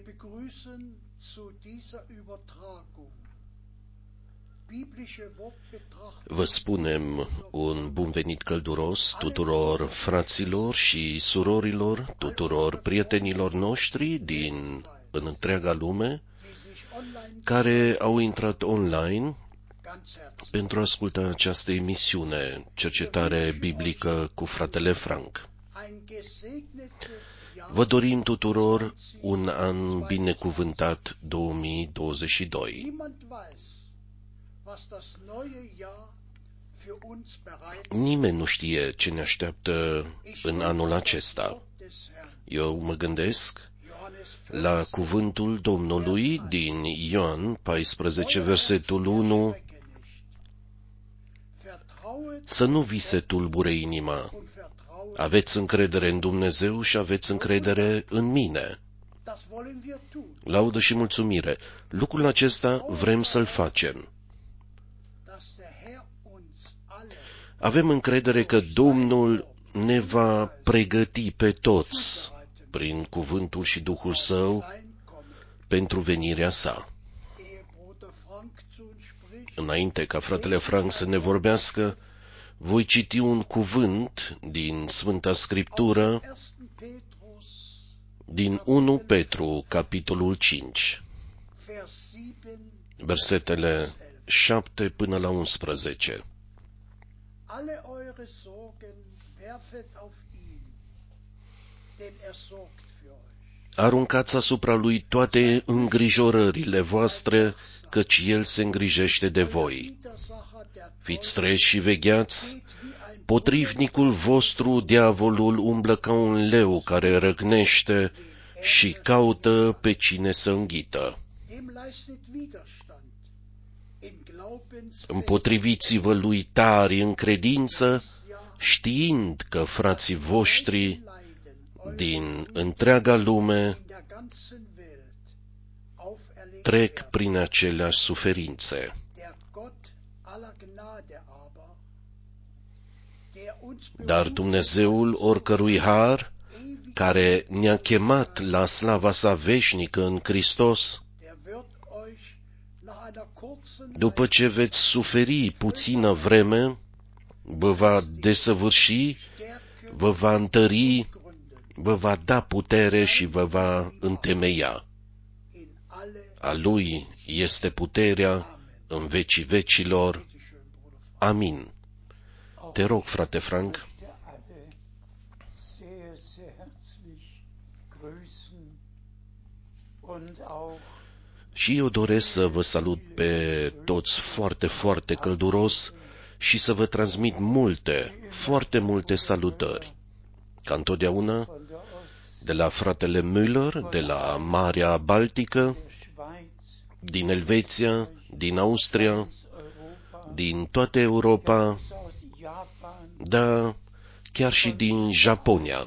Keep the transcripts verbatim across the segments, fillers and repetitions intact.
Vă spunem un bun venit călduros tuturor fraților și surorilor, tuturor prietenilor noștri din în întreaga lume care au intrat online pentru a asculta această emisiune, Cercetare Biblică cu fratele Frank. Vă dorim tuturor un an binecuvântat două mii douăzeci și doi. Nimeni nu știe ce ne așteaptă în anul acesta. Eu mă gândesc la cuvântul Domnului din Ioan paisprezece, versetul unu. Să nu vi se tulbure inima. Aveți încredere în Dumnezeu și aveți încredere în mine. Laudă și mulțumire. Lucrul acesta vrem să-l facem. Avem încredere că Domnul ne va pregăti pe toți prin cuvântul și Duhul Său pentru venirea sa. Înainte ca fratele Frank să ne vorbească, voi citi un cuvânt din Sfânta Scriptură, din unu Petru, capitolul cinci, versetele șapte până la unsprezece. Aruncați asupra lui toate îngrijorările voastre, căci el se îngrijește de voi. Fiți treji și vegheați, potrivnicul vostru, diavolul, umblă ca un leu care răcnește și caută pe cine să înghită. Împotriviți-vă lui tari în credință, știind că frații voștri din întreaga lume trec prin aceleași suferințe. Dar Dumnezeul oricărui har, care ne-a chemat la slava sa veșnică în Hristos, după ce veți suferi puțină vreme, vă va desăvârși, vă va întări, vă va da putere și vă va întemeia. A Lui este puterea în vecii vecilor. Amin. Te rog, frate Frank. Și eu doresc să vă salut pe toți foarte, foarte călduros și să vă transmit multe, foarte multe salutări. Ca întotdeauna, de la fratele Müller, de la Marea Baltică, din Elveția, din Austria, din toată Europa, dar chiar și din Japonia.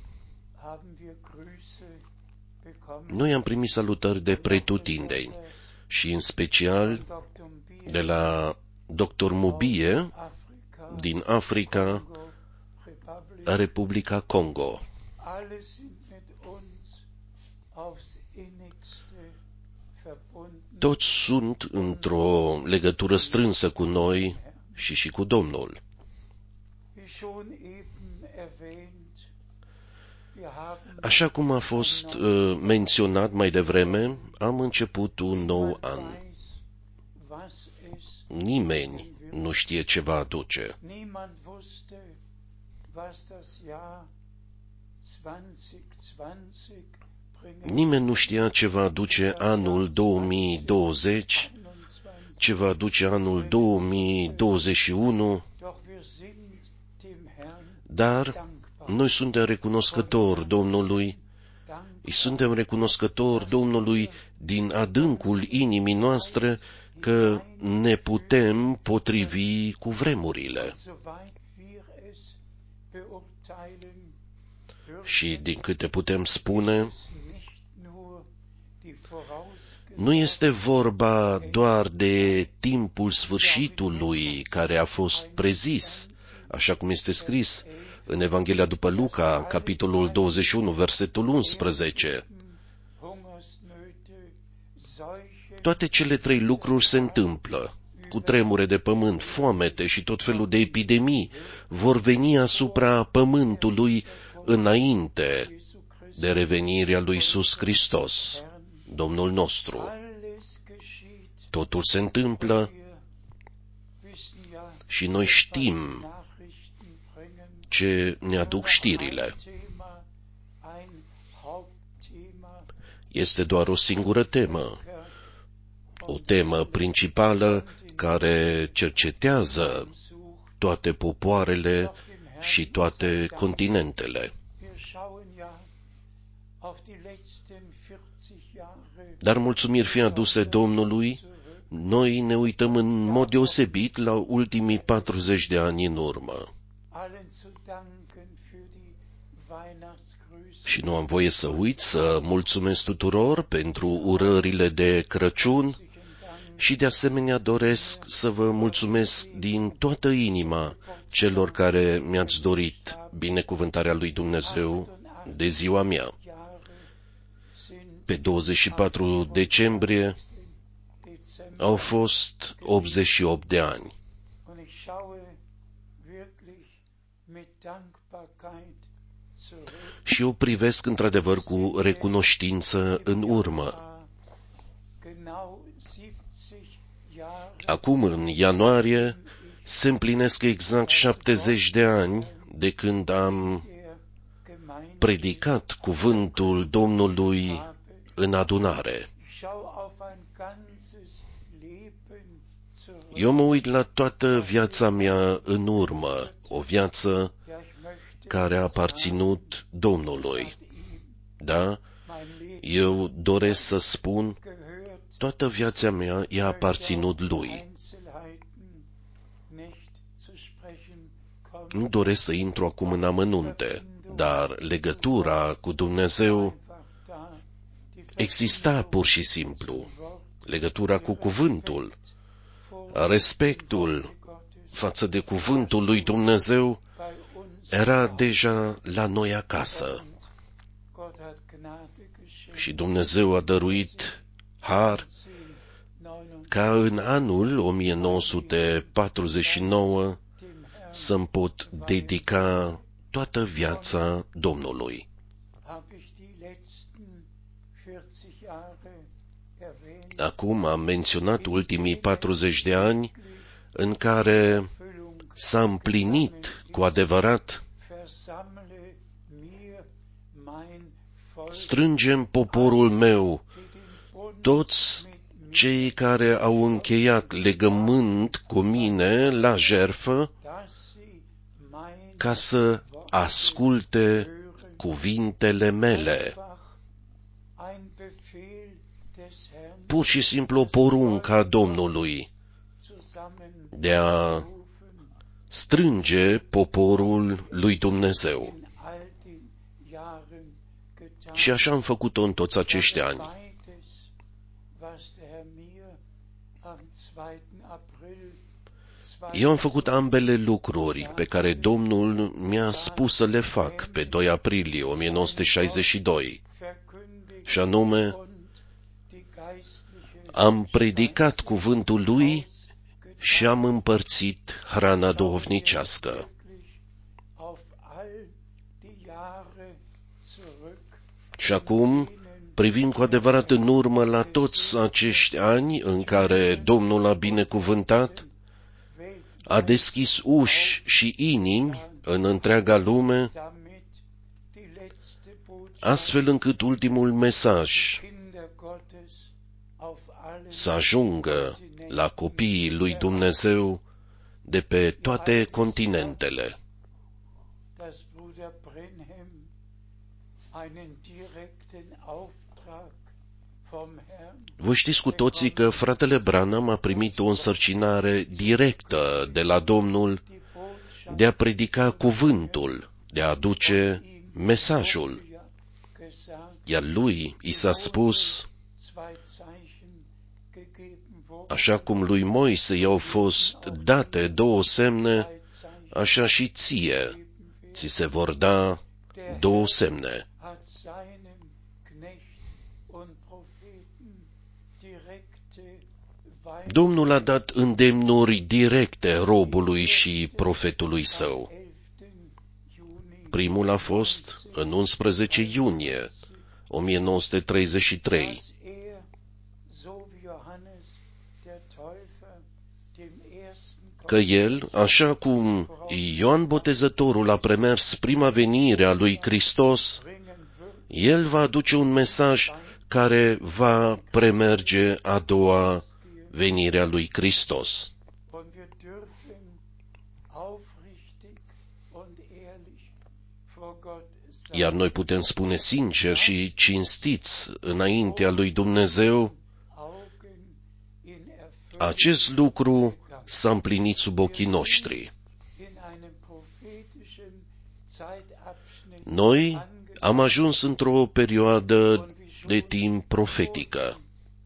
Noi am primit salutări de pretutindeni și în special de la doctor Mubie din Africa, Republica Congo. Toți sunt într-o legătură strânsă cu noi și și cu Domnul. Așa cum a fost uh, menționat mai devreme, am început un nou an. Nimeni nu știe ce va aduce. Nimeni nu știa ce va aduce anul două mii douăzeci, ce va aduce anul două mii douăzeci și unu, dar noi suntem recunoscători Domnului, îi suntem recunoscători Domnului din adâncul inimii noastre că ne putem potrivi cu vremurile. Și din câte putem spune, nu este vorba doar de timpul sfârșitului care a fost prezis, așa cum este scris în Evanghelia după Luca, capitolul douăzeci și unu, versetul unsprezece. Toate cele trei lucruri se întâmplă. Cu tremure de pământ, foamete și tot felul de epidemii vor veni asupra pământului înainte de revenirea lui Iisus Hristos, Domnul nostru. Totul se întâmplă și noi știm ce ne aduc știrile. Este doar o singură temă, o temă principală care cercetează toate popoarele și toate continentele. Dar mulțumiri fie aduse Domnului, noi ne uităm în mod deosebit la ultimii patruzeci de ani în urmă. Și nu am voie să uit să mulțumesc tuturor pentru urările de Crăciun și de asemenea doresc să vă mulțumesc din toată inima celor care mi-ați dorit binecuvântarea lui Dumnezeu de ziua mea. Pe douăzeci și patru decembrie au fost optzeci și opt de ani. Și eu privesc într-adevăr cu recunoștință în urmă. Acum, în ianuarie, se împlinesc exact șaptezeci de ani de când am predicat cuvântul Domnului în adunare. Eu mă uit la toată viața mea în urmă, o viață care a aparținut Domnului. Da, eu doresc să spun, toată viața mea i-a aparținut Lui. Nu doresc să intru acum în amănunte, dar legătura cu Dumnezeu exista pur și simplu. Legătura cu cuvântul, respectul față de cuvântul lui Dumnezeu era deja la noi acasă. Și Dumnezeu a dăruit har ca în anul o mie nouă sute patruzeci și nouă să-mi pot dedica toată viața Domnului. Acum am menționat ultimii patruzeci de ani în care s-a împlinit cu adevărat. Strângem poporul meu, toți cei care au încheiat legământ cu mine la jertfă, ca să asculte cuvintele mele. Pur și simplu o poruncă a Domnului de a strânge poporul lui Dumnezeu. Și așa am făcut-o în toți acești ani. Eu am făcut ambele lucruri pe care Domnul mi-a spus să le fac pe doi aprilie o mie nouă sute șaizeci și doi, și anume, am predicat cuvântul Lui și am împărțit hrana duhovnicească. Și acum privim cu adevărat în urmă la toți acești ani în care Domnul a binecuvântat, a deschis uși și inimi în întreaga lume, astfel încât ultimul mesaj să ajungă la copiii lui Dumnezeu de pe toate continentele. Vă știți cu toții că fratele Branham a primit o însărcinare directă de la Domnul de a predica cuvântul, de a aduce mesajul. Iar lui i s-a spus, așa cum lui Moise i-au fost date două semne, așa și ție ți se vor da două semne. Domnul a dat îndemnuri directe robului și profetului său. Primul a fost în unsprezece iunie o mie nouă sute treizeci și trei. Că el, așa cum Ioan Botezătorul a premers prima venire a lui Hristos, el va aduce un mesaj care va premerge a doua venire a lui Hristos. Iar noi putem spune sincer și cinstiți înaintea lui Dumnezeu, acest lucru s-a împlinit sub ochii noștri. Noi am ajuns într-o perioadă de timp profetică.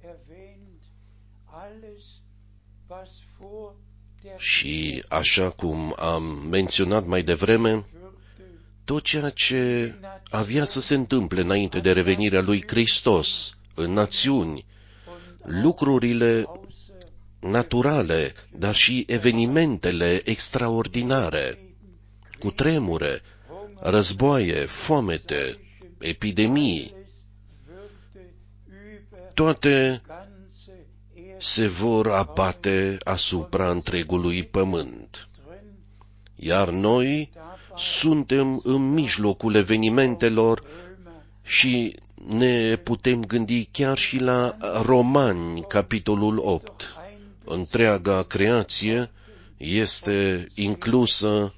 Și așa cum am menționat mai devreme, tot ceea ce avea să se întâmple înainte de revenirea lui Hristos în națiuni, lucrurile naturale, dar și evenimentele extraordinare, cutremure, războaie, foamete, epidemii, toate se vor abate asupra întregului pământ. Iar noi suntem în mijlocul evenimentelor și ne putem gândi chiar și la Romani, capitolul opt. Întreaga creație este inclusă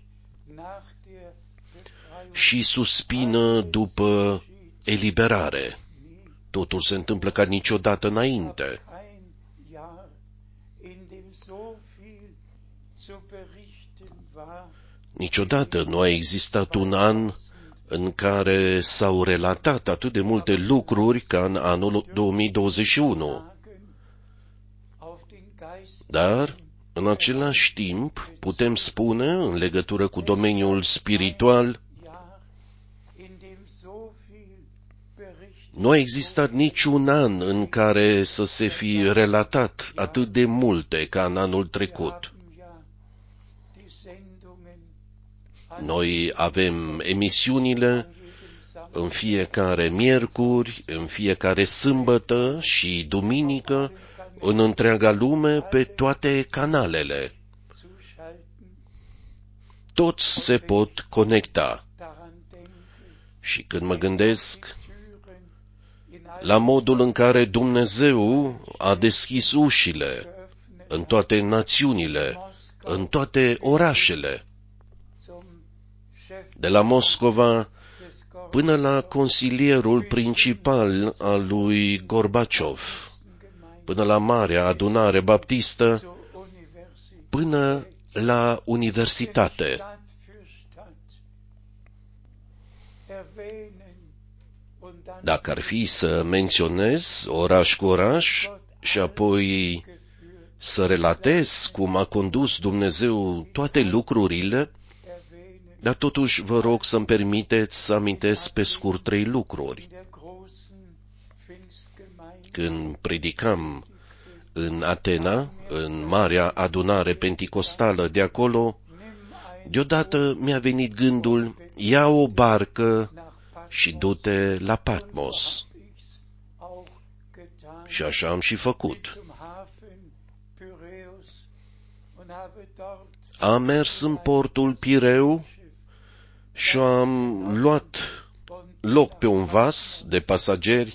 și suspină după eliberare. Totul se întâmplă ca niciodată înainte. Niciodată nu a existat un an în care s-au relatat atât de multe lucruri ca în anul două mii douăzeci și unu. Dar, în același timp, putem spune, în legătură cu domeniul spiritual, nu a existat niciun an în care să se fi relatat atât de multe ca în anul trecut. Noi avem emisiunile în fiecare miercuri, în fiecare sâmbătă și duminică, în întreaga lume, pe toate canalele. Toți se pot conecta. Și când mă gândesc la modul în care Dumnezeu a deschis ușile în toate națiunile, în toate orașele, de la Moscova până la consilierul principal al lui Gorbaciov, până la Marea Adunare Baptistă, până la universitate. Dacă ar fi să menționez oraș cu oraș și apoi să relatez cum a condus Dumnezeu toate lucrurile, dar totuși vă rog să-mi permiteți să amintesc pe scurt trei lucruri. Când predicam în Atena, în Marea Adunare Penticostală de acolo, deodată mi-a venit gândul, ia o barcă și du-te la Patmos. Și așa am și făcut. Am mers în portul Pireu și am luat loc pe un vas de pasageri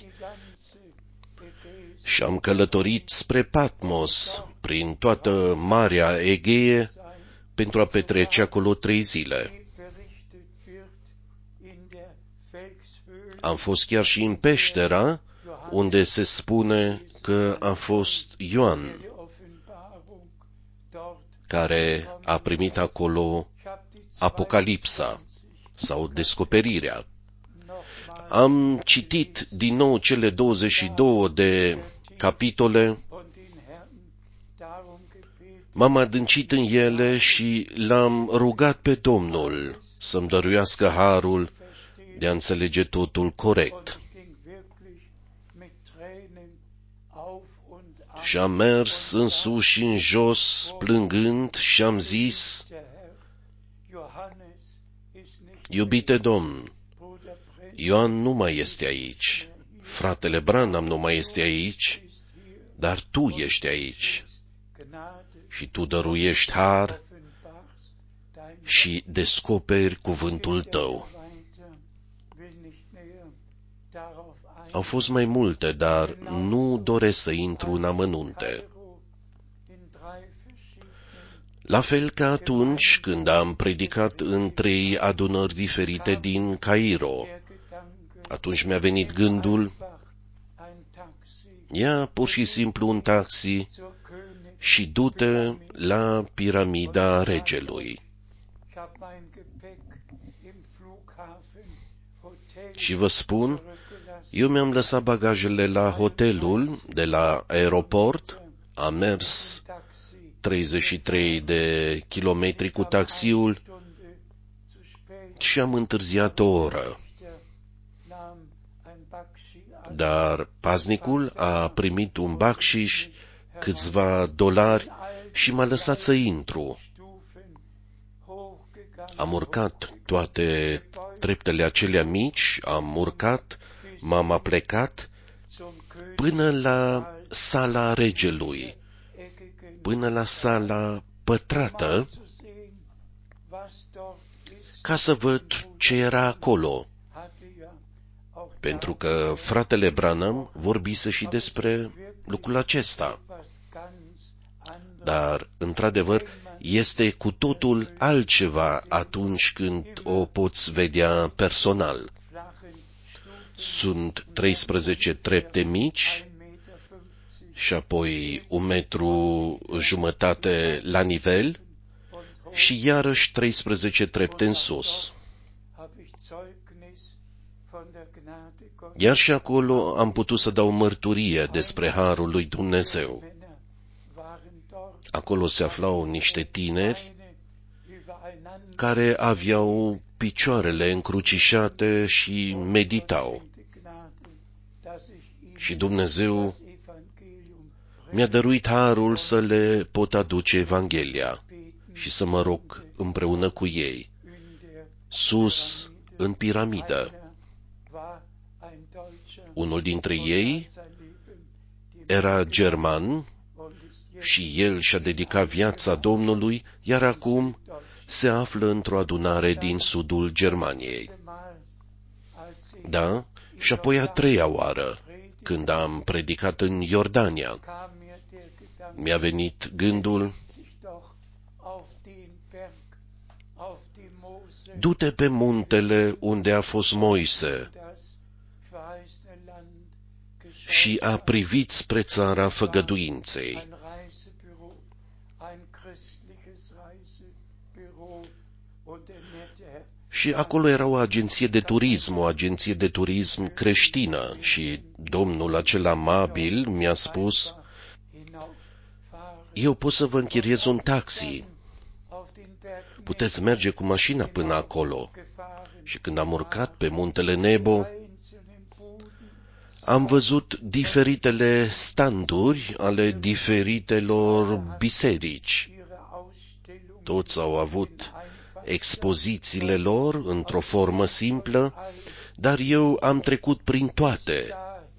și am călătorit spre Patmos, prin toată Marea Egee, pentru a petrece acolo trei zile. Am fost chiar și în peștera, unde se spune că a fost Ioan, care a primit acolo Apocalipsa sau descoperirea. Am citit din nou cele douăzeci și două de capitole, m-am adâncit în ele și l-am rugat pe Domnul să-mi dăruiască harul de a înțelege totul corect. Și am mers în sus și în jos, plângând, și am zis: Iubite Domn, Ioan nu mai este aici, fratele Branham nu mai este aici, dar Tu ești aici și Tu dăruiești har și descoperi cuvântul Tău. Au fost mai multe, dar nu doresc să intru în amănunte. La fel ca atunci când am predicat în trei adunări diferite din Cairo. Atunci mi-a venit gândul: ia pur și simplu un taxi și du-te la piramida regelui. Și vă spun, eu mi-am lăsat bagajele la hotelul de la aeroport, am mers treizeci și trei de kilometri cu taxiul și am întârziat o oră. Dar paznicul a primit un bacșiș, câțiva dolari și m-a lăsat să intru. Am urcat toate treptele acelea mici, am urcat, m-am aplecat până la sala regelui, până la sala pătrată, ca să văd ce era acolo. Pentru că fratele Branham vorbise și despre lucrul acesta. Dar, într-adevăr, este cu totul altceva atunci când o poți vedea personal. Sunt treisprezece trepte mici și apoi un metru jumătate la nivel și iarăși treisprezece trepte în sus. Iar și acolo am putut să dau mărturie despre harul lui Dumnezeu. Acolo se aflau niște tineri care aveau picioarele încrucișate și meditau. Și Dumnezeu mi-a dăruit harul să le pot aduce Evanghelia și să mă rog împreună cu ei, sus, în piramidă. Unul dintre ei era german și el și-a dedicat viața Domnului, iar acum se află într-o adunare din sudul Germaniei. Da, și apoi a treia oară, când am predicat în Iordania, mi-a venit gândul: du-te pe muntele unde a fost Moise și a privit spre țara făgăduinței. Și acolo era o agenție de turism, o agenție de turism creștină și domnul acela amabil mi-a spus: eu pot să vă închiriez un taxi. Puteți merge cu mașina până acolo. Și când am urcat pe muntele Nebo, am văzut diferitele standuri ale diferitelor biserici. Toți au avut expozițiile lor într-o formă simplă, dar eu am trecut prin toate,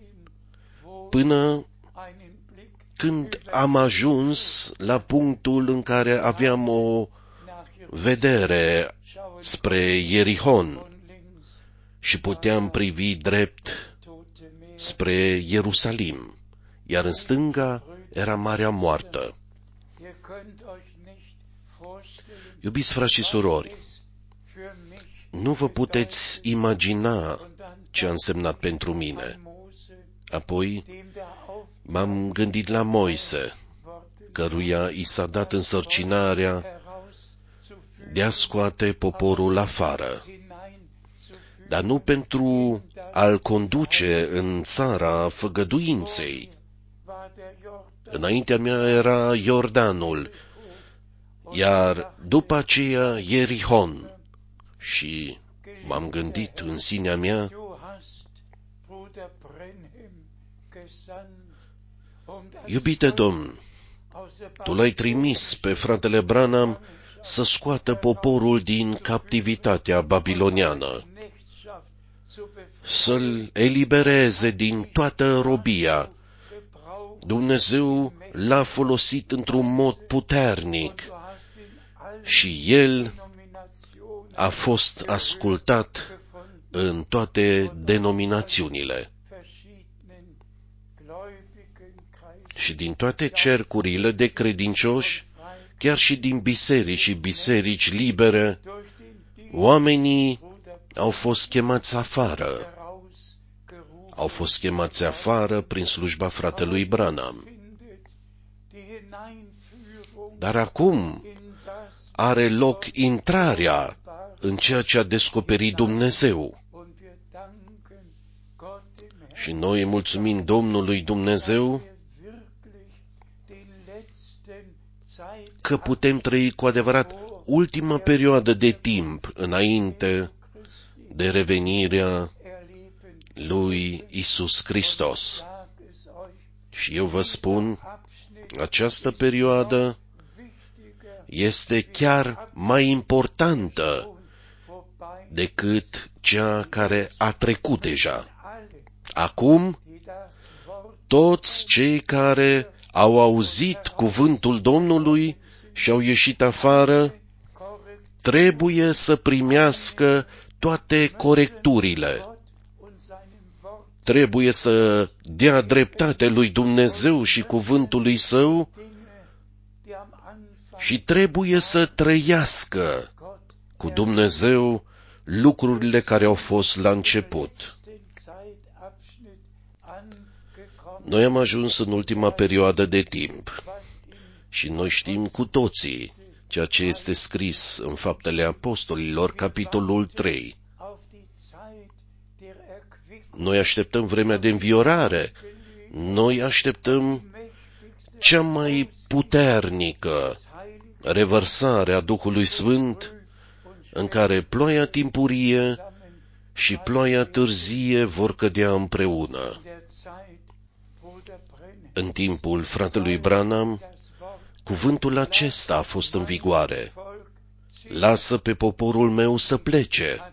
până când am ajuns la punctul în care aveam o vedere spre Ierihon și puteam privi drept spre Ierusalim, iar în stânga era Marea Moartă. Iubiți frați și surori, nu vă puteți imagina ce a însemnat pentru mine. Apoi m-am gândit la Moise, căruia i s-a dat însărcinarea de a scoate poporul afară, dar nu pentru a-l conduce în țara făgăduinței. Înaintea mea era Iordanul, iar după aceea Ierihon. Și m-am gândit în sinea mea: Iubite Domn, Tu l-ai trimis pe fratele Branham să scoată poporul din captivitatea babiloniană, să-l elibereze din toată robia. Dumnezeu l-a folosit într-un mod puternic și el a fost ascultat în toate denominațiunile. Și din toate cercurile de credincioși, chiar și din biserici și biserici libere, oamenii au fost chemați afară. Au fost chemați afară prin slujba fratelui Branham. Dar acum are loc intrarea în ceea ce a descoperit Dumnezeu. Și noi mulțumim Domnului Dumnezeu că putem trăi cu adevărat ultima perioadă de timp înainte de revenirea lui Isus Hristos. Și eu vă spun, această perioadă este chiar mai importantă decât cea care a trecut deja. Acum, toți cei care au auzit cuvântul Domnului și au ieșit afară, trebuie să primească toate corecturile. Trebuie să dea dreptate lui Dumnezeu și cuvântului Său și trebuie să trăiască cu Dumnezeu lucrurile care au fost la început. Noi am ajuns în ultima perioadă de timp și noi știm cu toții ceea ce este scris în Faptele Apostolilor, capitolul trei. Noi așteptăm vremea de înviorare, noi așteptăm cea mai puternică revărsare a Duhului Sfânt, în care ploaia timpurie și ploaia târzie vor cădea împreună. În timpul fratelui Branham, cuvântul acesta a fost în vigoare: lasă pe poporul meu să plece.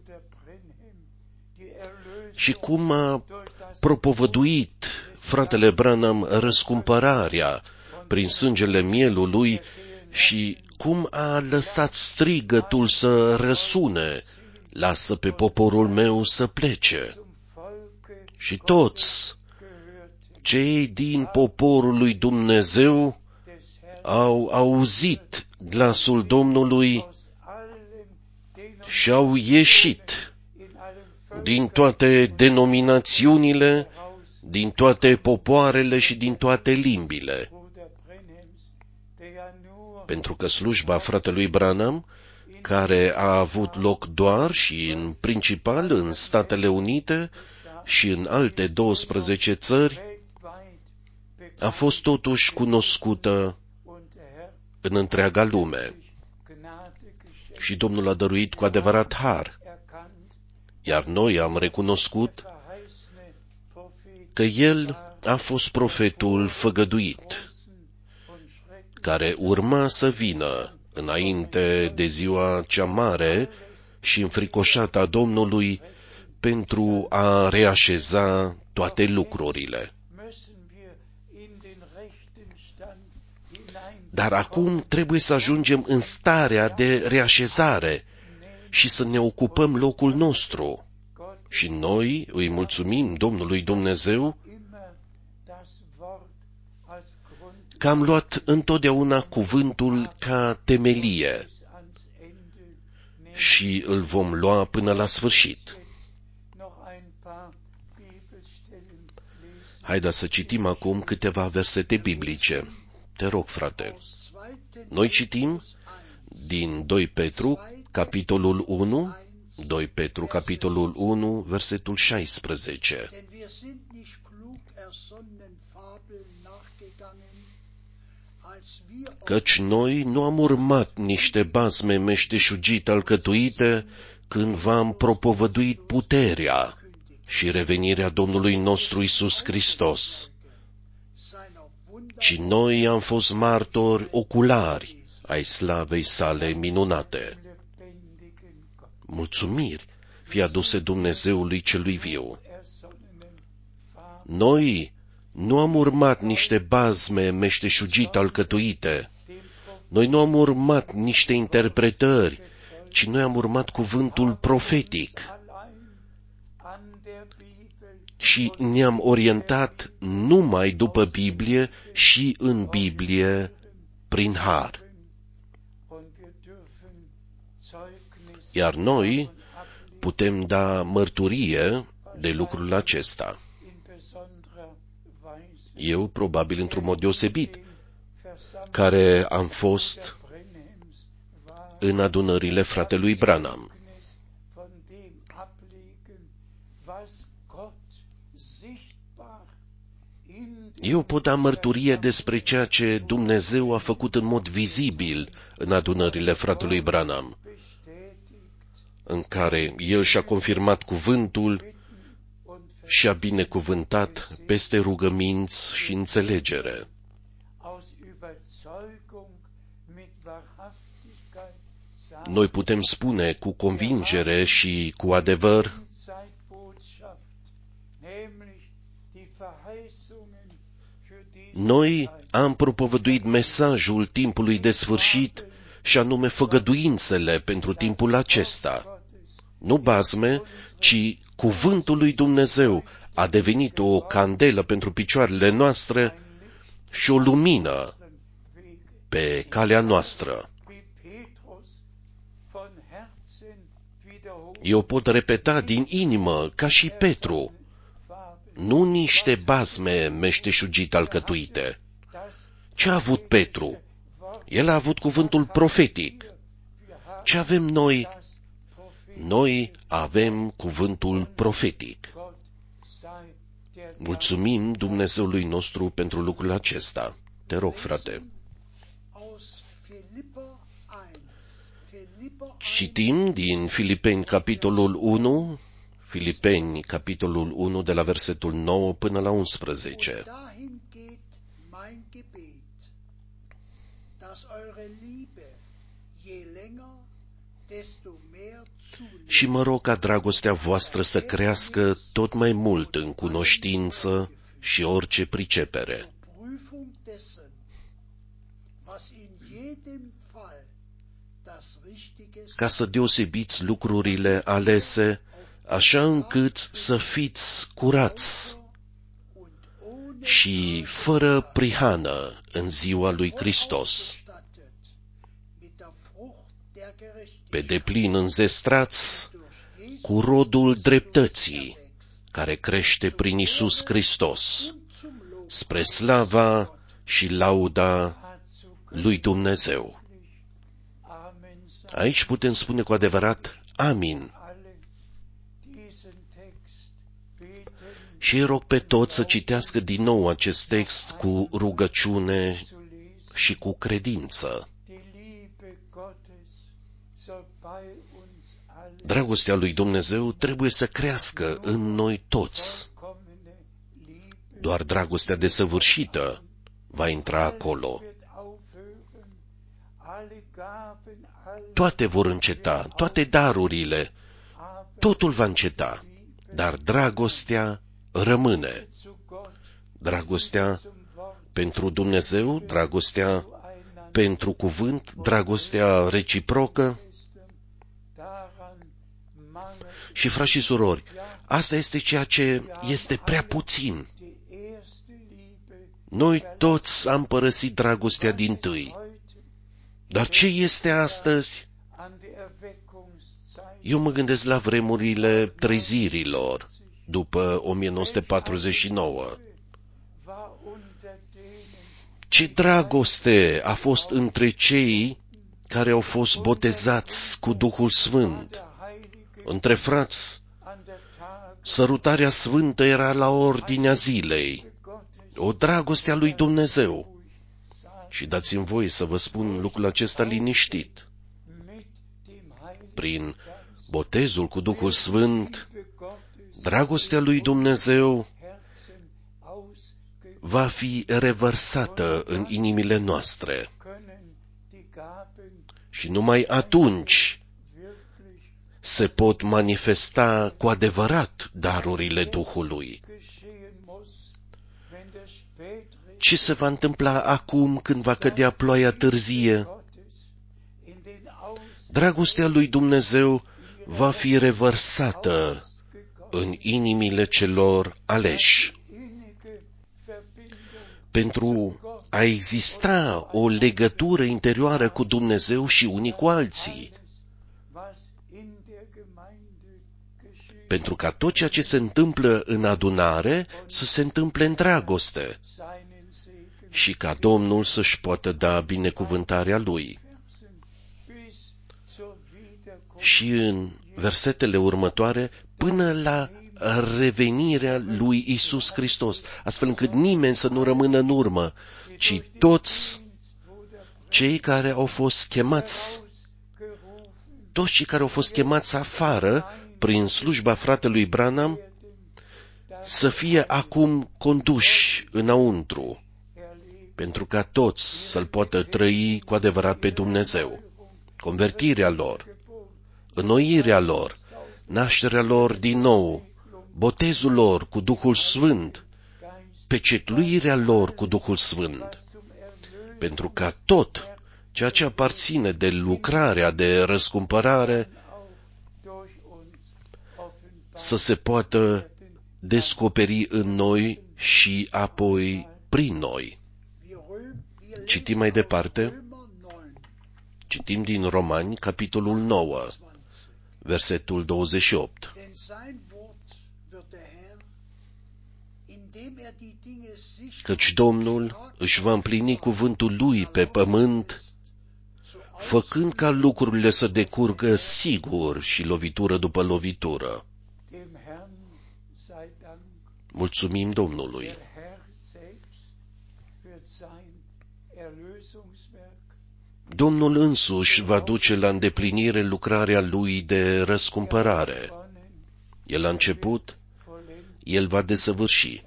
Și cum a propovăduit fratele Branham răscumpărarea prin sângele mielului și cum a lăsat strigătul să răsune: lasă pe poporul meu să plece. Și toți cei din poporul lui Dumnezeu au auzit glasul Domnului și au ieșit din toate denominațiunile, din toate popoarele și din toate limbile. Pentru că slujba fratelui Branham, care a avut loc doar și în principal în Statele Unite și în alte douăsprezece țări, a fost totuși cunoscută în întreaga lume. Și Domnul a dăruit cu adevărat har. Iar noi am recunoscut că El a fost profetul făgăduit, care urma să vină înainte de ziua cea mare și înfricoșată a Domnului pentru a reașeza toate lucrurile. Dar acum trebuie să ajungem în starea de reașezare și să ne ocupăm locul nostru. Și noi îi mulțumim Domnului Dumnezeu că am luat întotdeauna cuvântul ca temelie și îl vom lua până la sfârșit. Haideți să citim acum câteva versete biblice. Te rog, frate. Noi citim din doi Petru, capitolul unu, doi Petru, capitolul unu, versetul șaisprezece. Căci noi nu am urmat niște basme meșteșugite alcătuite când v-am propovăduit puterea, și revenirea Domnului nostru Iisus Hristos, ci noi am fost martori oculari ai slavei sale minunate. Mulțumiri fie aduse Dumnezeului celui viu. Noi nu am urmat niște bazme meșteșugit alcătuite. Noi nu am urmat niște interpretări, ci noi am urmat cuvântul profetic. Și ne-am orientat numai după Biblie și în Biblie prin har. Iar noi putem da mărturie de lucrul acesta. Eu, probabil într-un mod deosebit, care am fost în adunările fratelui Branham. Eu pot da mărturie despre ceea ce Dumnezeu a făcut în mod vizibil în adunările fratelui Branham, în care El și-a confirmat cuvântul și a binecuvântat peste rugăminți și înțelegere. Noi putem spune cu convingere și cu adevăr: noi am propovăduit mesajul timpului de sfârșit, și anume făgăduințele pentru timpul acesta. Nu bazme, ci cuvântul lui Dumnezeu a devenit o candelă pentru picioarele noastre și o lumină pe calea noastră. Eu pot repeta din inimă, ca și Petru, nu niște bazme meșteșugit alcătuite. Ce a avut Petru? El a avut cuvântul profetic. Ce avem noi? Noi avem cuvântul profetic. Mulțumim Dumnezeului nostru pentru lucrul acesta. Te rog, frate. Citim din Filipeni, capitolul unu, Filipeni, capitolul unu, de la versetul nouă până la unsprezece. Și mă rog ca dragostea voastră să crească tot mai mult în cunoștință și orice pricepere, ca să deosebiți lucrurile alese, așa încât să fiți curați și fără prihană în ziua lui Hristos, pe deplin înzestrați cu rodul dreptății, care crește prin Iisus Hristos, spre slava și lauda lui Dumnezeu. Aici putem spune cu adevărat amin. Și rog pe toți să citească din nou acest text cu rugăciune și cu credință. Dragostea lui Dumnezeu trebuie să crească în noi toți. Doar dragostea desăvârșită va intra acolo. Toate vor înceta, toate darurile, totul va înceta, dar dragostea rămâne. Dragostea pentru Dumnezeu, dragostea pentru cuvânt, dragostea reciprocă. Și, frați și surori, asta este ceea ce este prea puțin. Noi toți am părăsit dragostea dintâi. Dar ce este astăzi? Eu mă gândesc la vremurile trezirilor, după o mie nouă sute patruzeci și nouă. Ce dragoste a fost între cei care au fost botezați cu Duhul Sfânt, între frați. Sărutarea sfântă era la ordinea zilei, o dragoste a lui Dumnezeu. Și dați-mi voie să vă spun lucrul acesta liniștit. Prin botezul cu Duhul Sfânt, dragostea lui Dumnezeu va fi revărsată în inimile noastre. Și numai atunci se pot manifesta cu adevărat darurile Duhului. Ce se va întâmpla acum când va cădea ploaia târzie? Dragostea lui Dumnezeu va fi revărsată în inimile celor aleși. Pentru a exista o legătură interioară cu Dumnezeu și unii cu alții. Pentru ca tot ceea ce se întâmplă în adunare să se întâmple în dragoste și ca Domnul să-și poată da binecuvântarea Lui. Și în versetele următoare, până la revenirea lui Iisus Hristos, astfel încât nimeni să nu rămână în urmă, ci toți cei care au fost chemați, toți cei care au fost chemați afară prin slujba fratelui Branham, să fie acum conduși înăuntru, pentru ca toți să-L poată trăi cu adevărat pe Dumnezeu. Convertirea lor, înnoirea lor, nașterea lor din nou, botezul lor cu Duhul Sfânt, pecetluirea lor cu Duhul Sfânt, pentru ca tot ceea ce aparține de lucrarea de răscumpărare să se poată descoperi în noi și apoi prin noi. Citim mai departe. Citim din Romani, capitolul nouă, versetul douăzeci și opt. Căci Domnul își va împlini cuvântul Lui pe pământ, făcând ca lucrurile să decurgă sigur și lovitură după lovitură. Mulțumim Domnului! Domnul însuși va duce la îndeplinire lucrarea Lui de răscumpărare. El a început, El va desăvârși.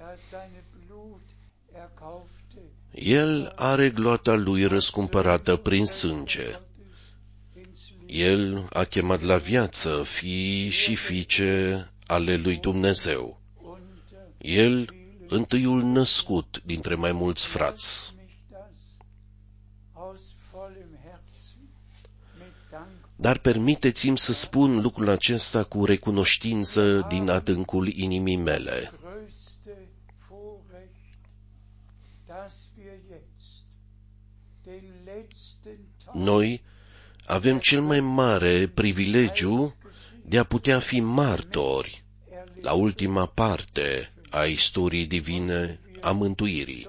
El are gloata Lui răscumpărată prin sânge. El a chemat la viață fii și fiice ale lui Dumnezeu. El, întâiul născut dintre mai mulți frați. Dar permiteți-mi să spun lucrul acesta cu recunoștință din adâncul inimii mele. Noi avem cel mai mare privilegiu de a putea fi martori la ultima parte a istoriei divine a mântuirii.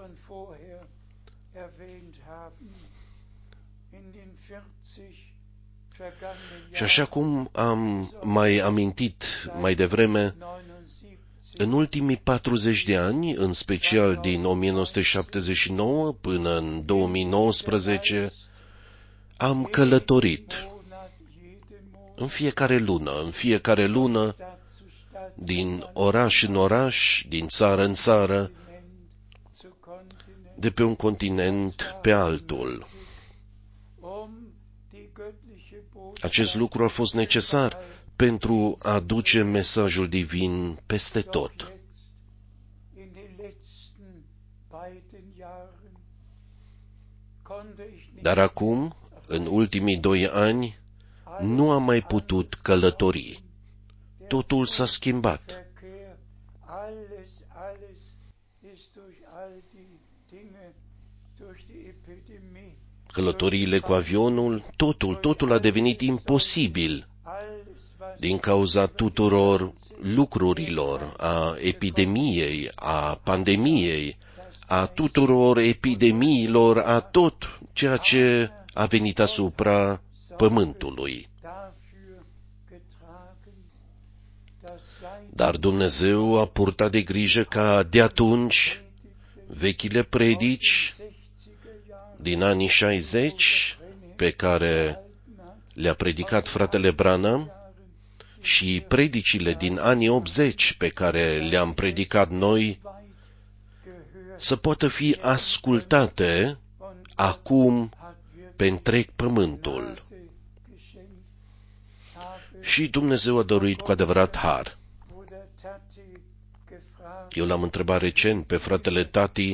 Și așa cum am mai amintit mai devreme, în ultimii patruzeci de ani, în special din o mie nouă sute șaptezeci și nouă până în două mii nouăsprezece, am călătorit în fiecare lună, în fiecare lună, din oraș în oraș, din țară în țară, de pe un continent pe altul. Acest lucru a fost necesar pentru a duce mesajul divin peste tot. Dar acum, în ultimii doi ani, nu am mai putut călători. Totul s-a schimbat. Călătoriile cu avionul, totul, totul a devenit imposibil din cauza tuturor lucrurilor, a epidemiei, a pandemiei, a tuturor epidemiilor, a tot ceea ce a venit asupra pământului. Dar Dumnezeu a purtat de grijă ca de atunci vechile predici din anii șaizeci, pe care le-a predicat fratele Branham, și predicile din anii optzeci pe care le-am predicat noi să poată fi ascultate acum pe întreg pământul. Și Dumnezeu a dăruit cu adevărat har. Eu l-am întrebat recent pe fratele Tati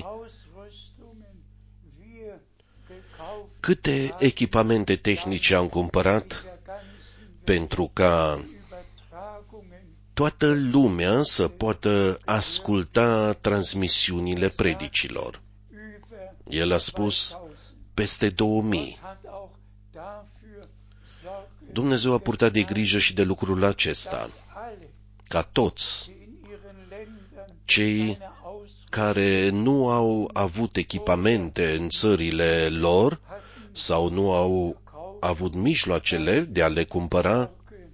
câte echipamente tehnice am cumpărat pentru ca toată lumea să poată asculta transmisiunile predicilor. El a spus peste două mii. Dumnezeu a purtat de grijă și de lucrul acesta, ca toți cei care nu au avut echipamente în țările lor sau nu au avut mijloacele de a le cumpăra,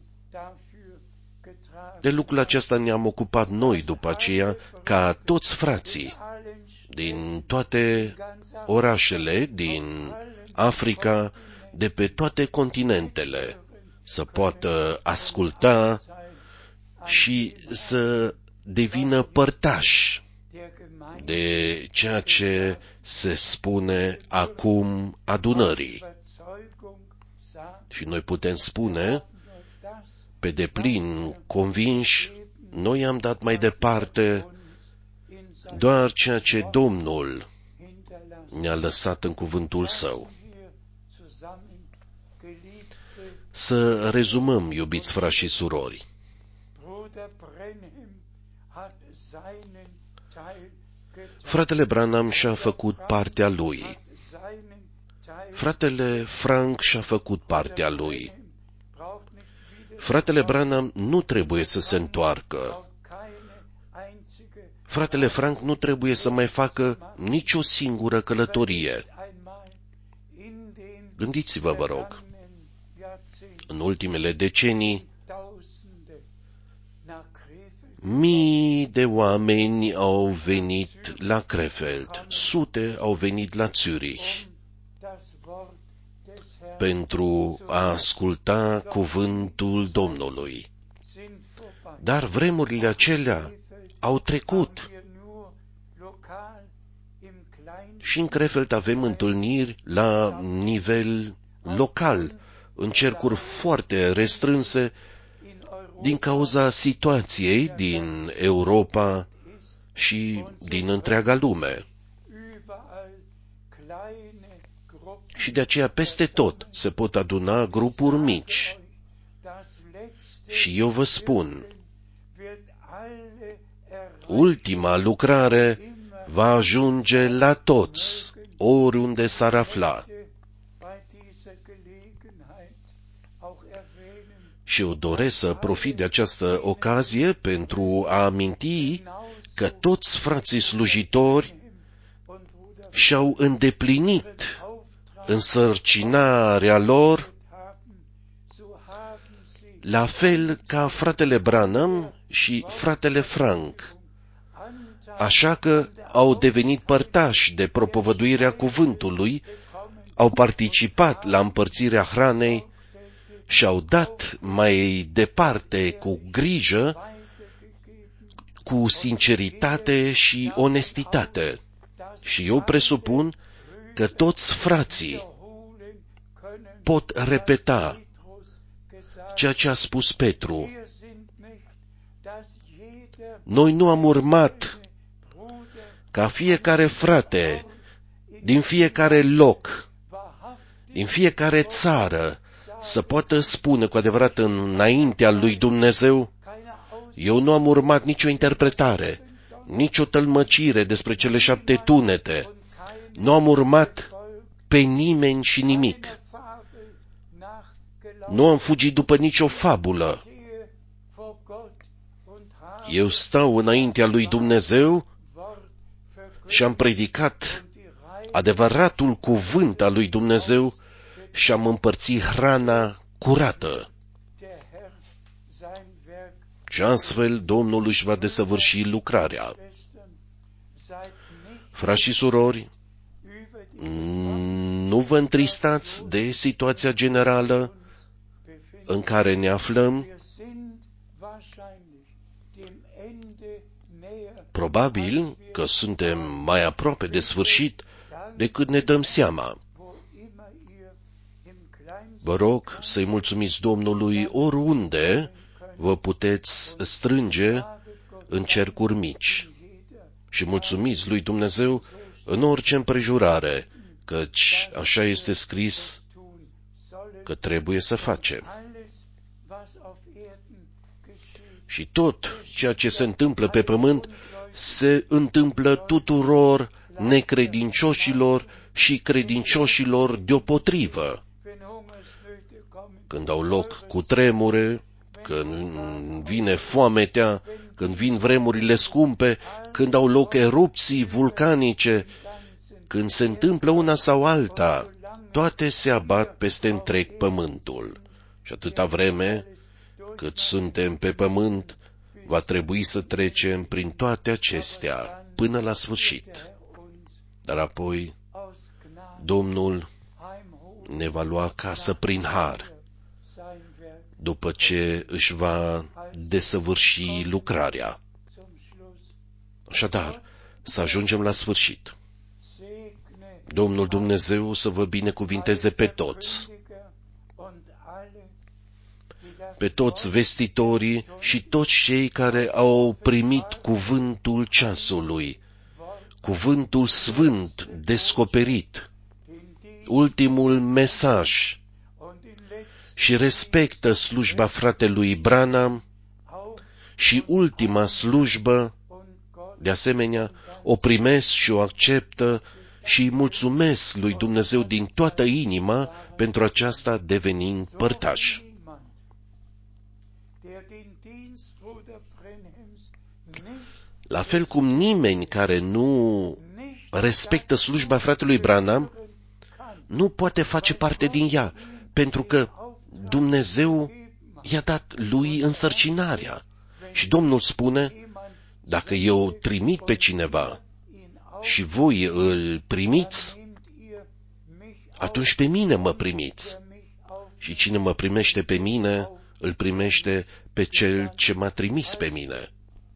de lucrul acesta ne-am ocupat noi după aceea, ca toți frații din toate orașele din Africa, de pe toate continentele, să poată asculta și să devină părtași de ceea ce se spune acum adunării. Și noi putem spune, pe deplin convinși, noi am dat mai departe doar ceea ce Domnul ne-a lăsat în cuvântul Său. Să rezumăm, iubiți frați și surori. Fratele Branham și-a făcut partea lui. Fratele Frank și-a făcut partea lui. Fratele Branham nu trebuie să se întoarcă. Fratele Frank nu trebuie să mai facă nicio singură călătorie. Gândiți-vă, vă rog, în ultimele decenii, mii de oameni au venit la Krefeld, sute au venit la Zürich pentru a asculta cuvântul Domnului. Dar vremurile acelea au trecut. Și în Krefeld avem întâlniri la nivel local, în cercuri foarte restrânse, din cauza situației din Europa și din întreaga lume. Și de aceea peste tot se pot aduna grupuri mici. Și eu vă spun, ultima lucrare va ajunge la toți, oriunde s-ar afla. Și eu doresc să profit de această ocazie pentru a aminti că toți frații slujitori și-au îndeplinit însărcinarea lor, la fel ca fratele Branham și fratele Frank. Așa că au devenit părtași de propovăduirea cuvântului, au participat la împărțirea hranei și au dat mai departe cu grijă, cu sinceritate și onestitate. Și eu presupun că toți frații pot repeta ceea ce a spus Petru. Noi nu am urmat ca fiecare frate din fiecare loc, din fiecare țară, să poată spune cu adevărat înaintea lui Dumnezeu: eu nu am urmat nicio interpretare, nicio tălmăcire despre cele șapte tunete, nu am urmat pe nimeni și nimic, nu am fugit după nicio fabulă. Eu stau înaintea lui Dumnezeu și am predicat adevăratul cuvânt al lui Dumnezeu și am împărțit hrana curată. Și astfel Domnul își va desăvârși lucrarea. Frați și surori, nu vă întristați de situația generală în care ne aflăm. Probabil că suntem mai aproape de sfârșit decât ne dăm seama. Vă rog să-i mulțumiți Domnului oriunde vă puteți strânge în cercuri mici și mulțumiți lui Dumnezeu în orice împrejurare, căci așa este scris că trebuie să facem. Și tot ceea ce se întâmplă pe pământ se întâmplă tuturor necredincioșilor și credincioșilor deopotrivă. Când au loc cutremure, când vine foametea, când vin vremurile scumpe, când au loc erupții vulcanice, când se întâmplă una sau alta, toate se abat peste întreg pământul. Și atâta vreme cât suntem pe pământ, va trebui să trecem prin toate acestea până la sfârșit. Dar apoi Domnul ne va lua acasă prin har, după ce își va desăvârși lucrarea. Așadar, să ajungem la sfârșit. Domnul Dumnezeu să vă binecuvinteze pe toți, pe toți vestitorii și toți cei care au primit cuvântul ceasului, cuvântul sfânt descoperit, ultimul mesaj, și respectă slujba fratelui Branham și ultima slujbă, de asemenea, o primesc și o acceptă și îi mulțumesc lui Dumnezeu din toată inima pentru aceasta, devenind părtași. La fel cum nimeni care nu respectă slujba fratelui Branham nu poate face parte din ea, pentru că Dumnezeu i-a dat lui însărcinarea. Și Domnul spune, dacă eu trimit pe cineva și voi îl primiți, atunci pe mine mă primiți. Și cine mă primește pe mine, îl primește pe cel ce m-a trimis pe mine.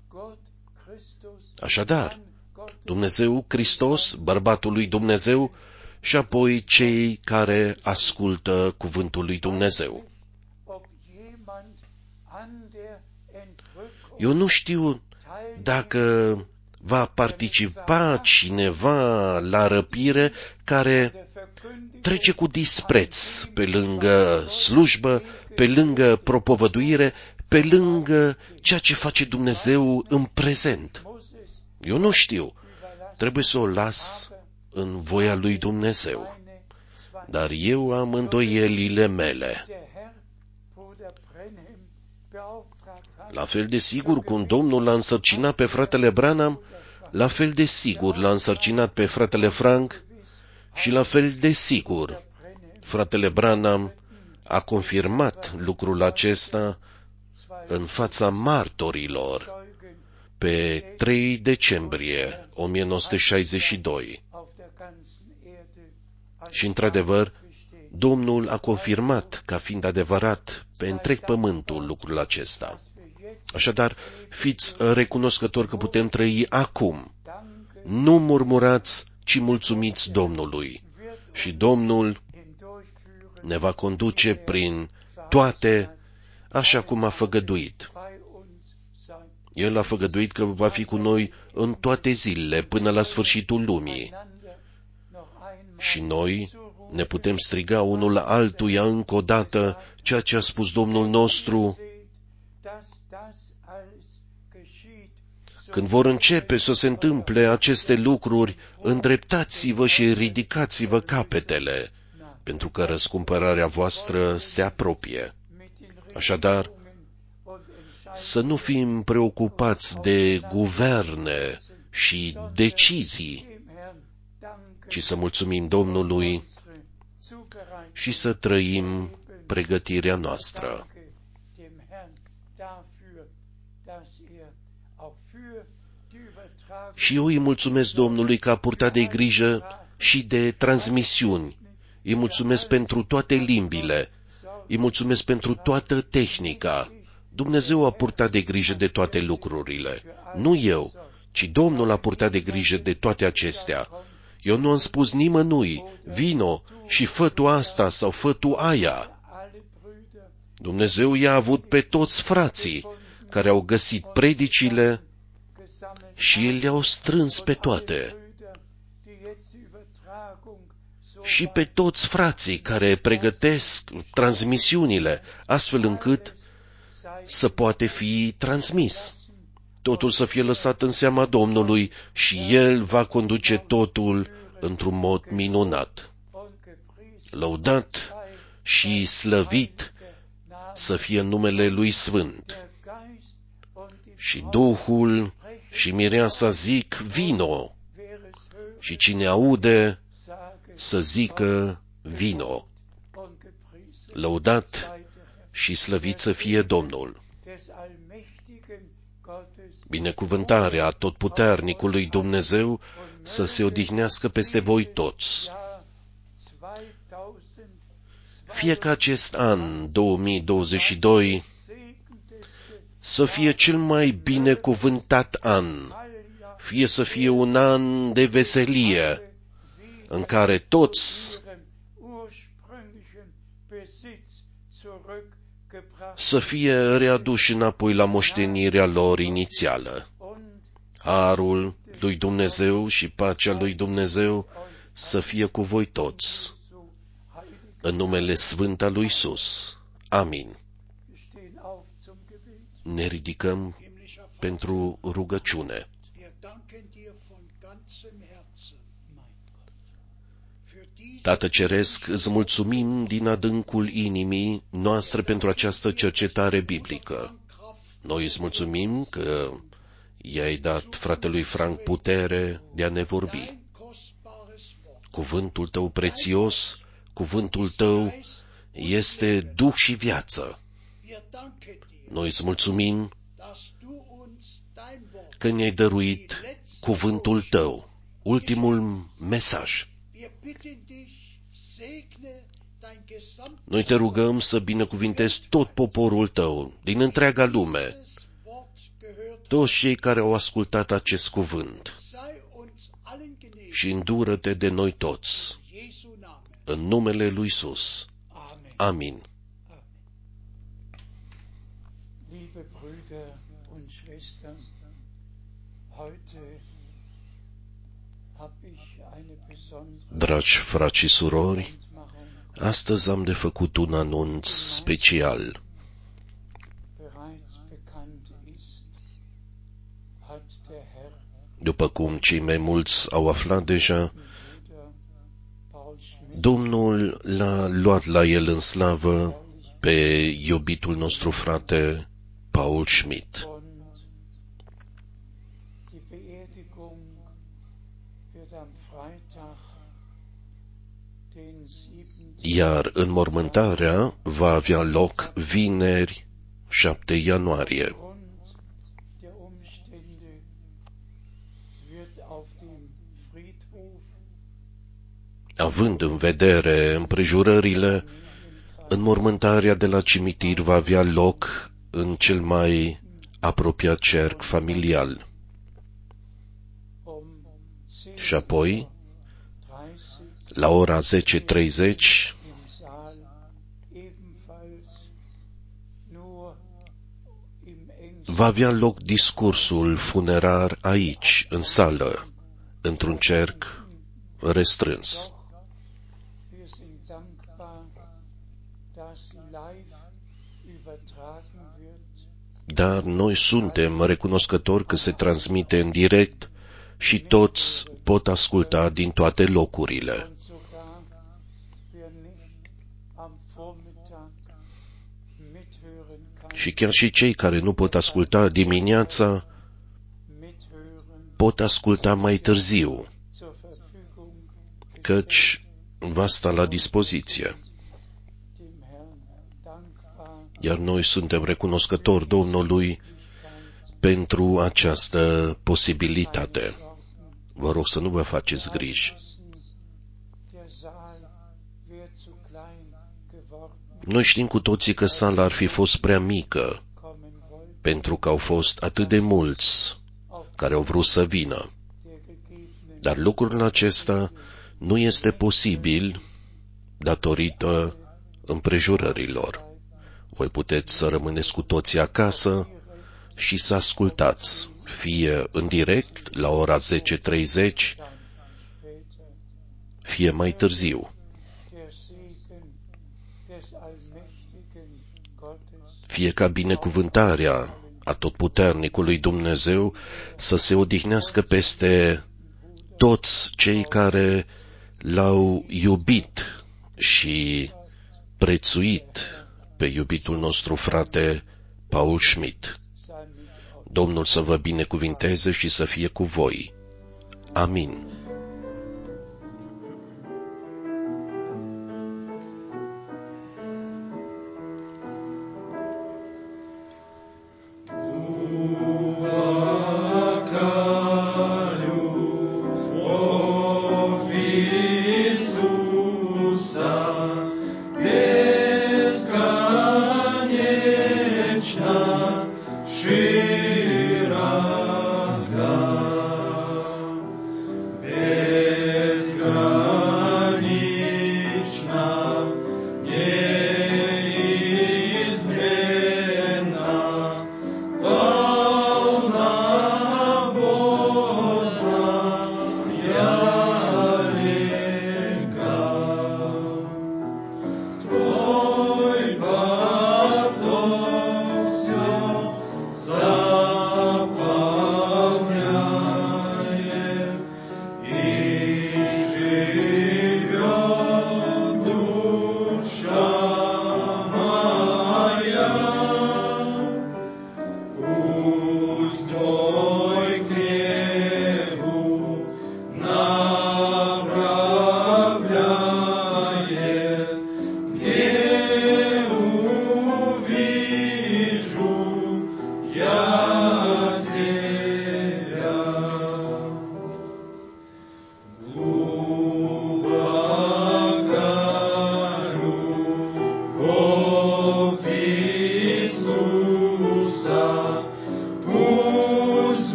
Așadar, Dumnezeu Hristos, bărbatul lui Dumnezeu, și apoi cei care ascultă cuvântul lui Dumnezeu. Eu nu știu dacă va participa cineva la răpire care trece cu dispreț pe lângă slujbă, pe lângă propovăduire, pe lângă ceea ce face Dumnezeu în prezent. Eu nu știu. Trebuie să o las în voia lui Dumnezeu. Dar eu am îndoielile mele. La fel de sigur cum Domnul l-a însărcinat pe fratele Branham, la fel de sigur l-a însărcinat pe fratele Frank și la fel de sigur fratele Branham a confirmat lucrul acesta în fața martorilor pe trei decembrie o mie nouă sute șaizeci și doi. Și într-adevăr, Domnul a confirmat ca fiind adevărat pe întreg pământul lucrul acesta. Așadar, fiți recunoscători că putem trăi acum. Nu murmurați, ci mulțumiți Domnului. Și Domnul ne va conduce prin toate așa cum a făgăduit. El a făgăduit că va fi cu noi în toate zilele până la sfârșitul lumii. Și noi ne putem striga unul la altuia încă o dată ceea ce a spus Domnul nostru. Când vor începe să se întâmple aceste lucruri, îndreptați-vă și ridicați-vă capetele, pentru că răscumpărarea voastră se apropie. Așadar, să nu fim preocupați de guverne și decizii, ci să mulțumim Domnului și să trăim pregătirea noastră. Și eu îi mulțumesc Domnului că a purtat de grijă și de transmisiuni. Îi mulțumesc pentru toate limbile. Îi mulțumesc pentru toată tehnica. Dumnezeu a purtat de grijă de toate lucrurile. Nu eu, ci Domnul a purtat de grijă de toate acestea. Eu nu am spus nimănui, vino și fă tu asta sau fă tu aia. Dumnezeu i-a avut pe toți frații care au găsit predicile și El le-au strâns pe toate. Și pe toți frații care pregătesc transmisiunile, astfel încât să poate fi transmis. Totul să fie lăsat în seama Domnului și El va conduce totul într-un mod minunat. Lăudat și slăvit să fie numele Lui Sfânt. Și Duhul și Mireasa zic, vino. Și cine aude, să zică, vino. Lăudat și slăvit să fie Domnul. Binecuvântarea atotputernicului Dumnezeu să se odihnească peste voi toți. Fie ca acest an două mii douăzeci și doi să fie cel mai binecuvântat an, fie să fie un an de veselie, în care toți să fie readuși înapoi la moștenirea lor inițială. Harul lui Dumnezeu și pacea lui Dumnezeu să fie cu voi toți. În numele Sfânt al lui Iisus. Amin. Ne ridicăm pentru rugăciune. Tată Ceresc, îți mulțumim din adâncul inimii noastre pentru această cercetare biblică. Noi îți mulțumim că i-ai dat fratelui Frank putere de a ne vorbi. Cuvântul tău prețios, cuvântul tău este duh și viață. Noi îți mulțumim că ne-ai dăruit cuvântul tău, ultimul mesaj. Noi te rugăm să binecuvintezi tot poporul tău din întreaga lume, toți cei care au ascultat acest cuvânt, și îndură-te de noi toți, în numele lui Iisus. Amin. Dragi frați și surori, astăzi am de făcut un anunț special. După cum cei mai mulți au aflat deja, Domnul l-a luat la el în slavă pe iubitul nostru frate Paul Schmidt. Iar înmormântarea va avea loc vineri, șapte ianuarie. Având în vedere împrejurările, înmormântarea de la cimitir va avea loc în cel mai apropiat cerc familial. Și apoi, la ora zece treizeci, va avea loc discursul funerar aici, în sală, într-un cerc restrâns. Dar noi suntem recunoscători că se transmite în direct și toți pot asculta din toate locurile. Și chiar și cei care nu pot asculta dimineața, pot asculta mai târziu, căci va sta la dispoziție. Iar noi suntem recunoscători Domnului pentru această posibilitate. Vă rog să nu vă faceți griji. Noi știm cu toții că sala ar fi fost prea mică pentru că au fost atât de mulți care au vrut să vină. Dar lucrul acesta nu este posibil datorită împrejurărilor. Voi puteți să rămâneți cu toții acasă și să ascultați, fie în direct la ora zece treizeci, fie mai târziu. Fie ca binecuvântarea Atotputernicului Dumnezeu să se odihnească peste toți cei care l-au iubit și prețuit pe iubitul nostru frate Paul Schmidt. Domnul să vă binecuvinteze și să fie cu voi. Amin.